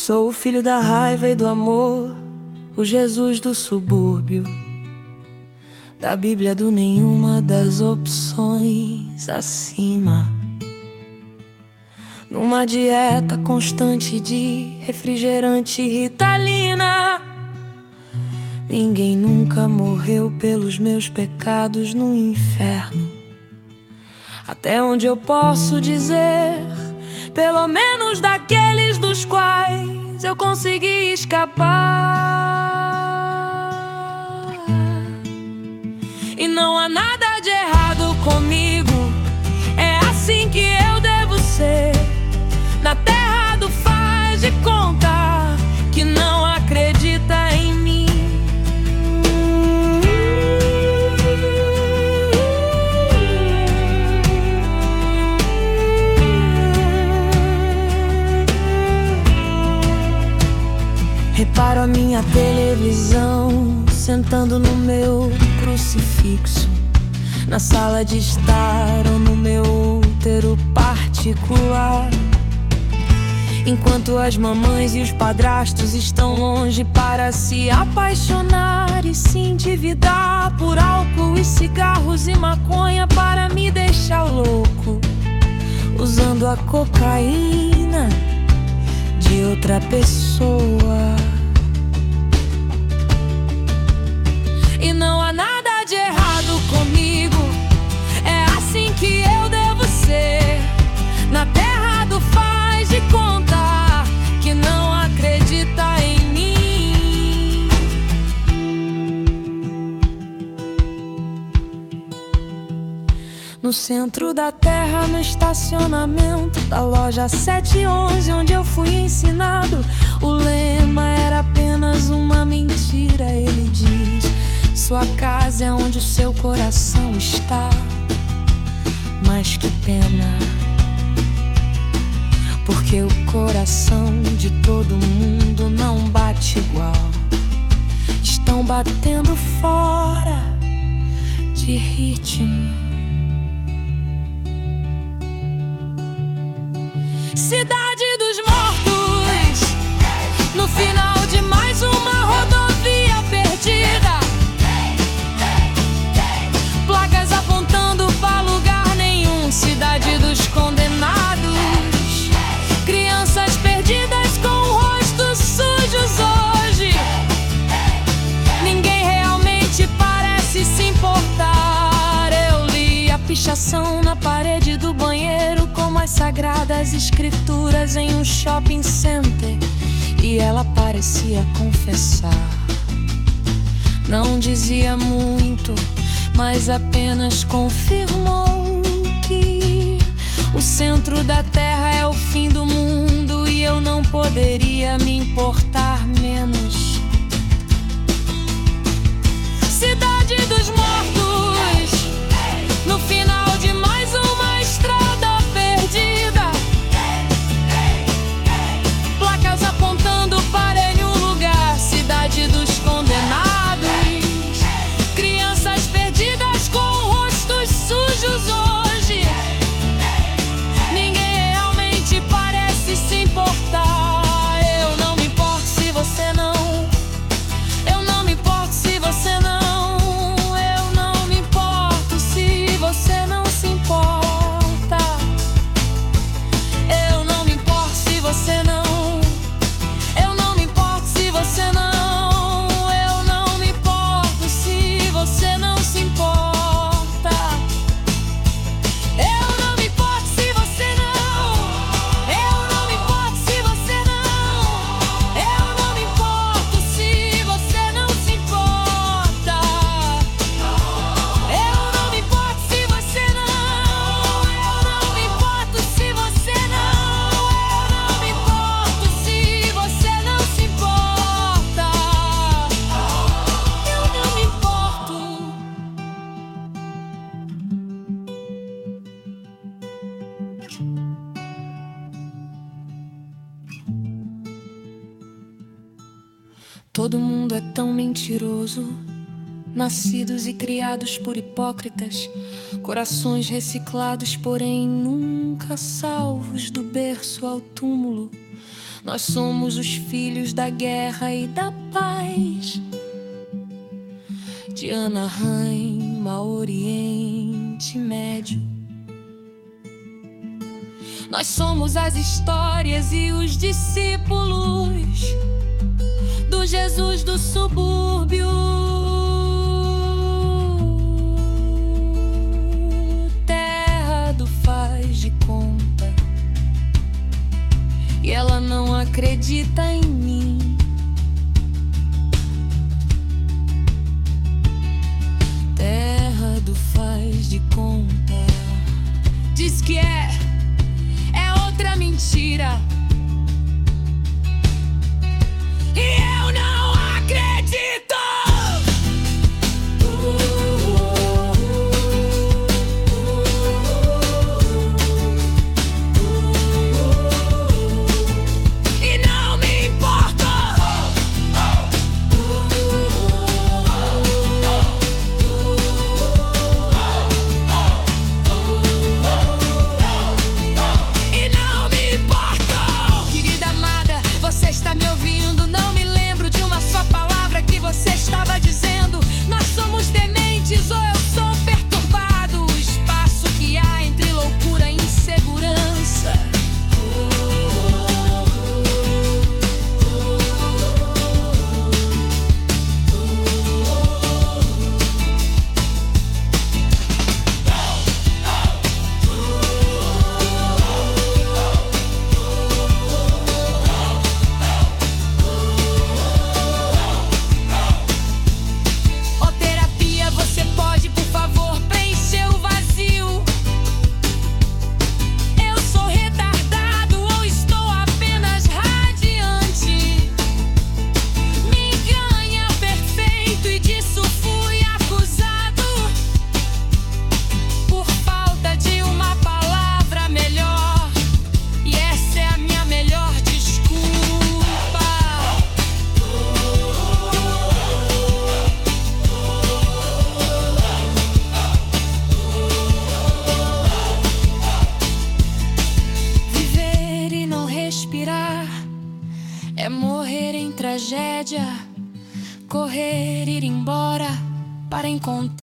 Sou o filho da raiva e do amor, o Jesus do subúrbio, da Bíblia do nenhuma das opções acima. Numa dieta constante de refrigerante e Ritalina. Ninguém nunca morreu pelos meus pecados no inferno. Até onde eu posso dizer, pelo menos daqueles dos quais eu consegui escapar. E não há nada de errado comigo, é assim que eu devo ser. Na terra do faz de conta que não acredita em mim. Reparo a minha televisão sentando no meu crucifixo, na sala de estar ou no meu útero particular. Enquanto as mamães e os padrastos estão longe para se apaixonar e se endividar por álcool e cigarros e maconha para me deixar louco, usando a cocaína de outra pessoa. E não há nada de errado comigo, é assim que eu devo ser. Na terra do faz de conta que não acredita em mim. No centro da terra, no estacionamento da loja 711, onde eu fui ensinado, o lema era apenas uma mentira. Ele diz: sua casa é onde o seu coração está. Mas que pena, porque o coração de todo mundo não bate igual. Estão batendo fora de ritmo. Cidade dos mortos, no final de mais uma rodovia perdida. Placas apontando pra lugar nenhum. Cidade dos condenados. Crianças perdidas com rostos sujos hoje. Ninguém realmente parece se importar. Eu li a pichação na parede do banheiro, como as sagradas escrituras em um shopping center, e ela parecia confessar. Não dizia muito, mas apenas confirmou que o centro da terra é o fim do mundo e eu não poderia me importar menos. Cidade dos mortos, no final de mais uma estrada perdida. Placas apontando para nenhum lugar. Cidade dos condenados. Crianças perdidas com rostos sujos hoje. Ninguém realmente parece se importar. Eu não me importo se você não. Eu não me importo se você não. Eu não me importo se você não se importa. Eu não me importo se você não. Eu não me importo se você não. Eu não me importo se você não se importa. Eu não me importo se você não. Eu não me importo se você não. Eu não me importo se você não se importa. Eu não me importo se você não. Eu não me importo se você não. Eu não me importo se você não se importa. Eu não me importo. Todo mundo é tão mentiroso, nascidos e criados por hipócritas, corações reciclados, porém nunca salvos do berço ao túmulo. Nós somos os filhos da guerra e da paz, de Anaheim ao Oriente Médio. Nós somos as histórias e os discípulos do Jesus do subúrbio. Terra do faz de conta, e ela não acredita em mim. Terra do faz de conta, diz que é outra mentira. E eu não acredito. E não me importa. E não me importa. Querida amada, você está me ouvindo? Não me lembro de uma só palavra que você estava dizendo. Nós somos dementes ou eu sou perturbado? O espaço que há entre loucura e insegurança. Ô terapia, você pode, por favor, preencher o vazio? Eu sou retardado ou estou apenas radiante? Me ganha perfeito e disso fui acusado, por falta de uma palavra melhor. E essa é a minha melhor desculpa. Viver e não respirar é morrer em tragédia. Correr, ir embora para encontrar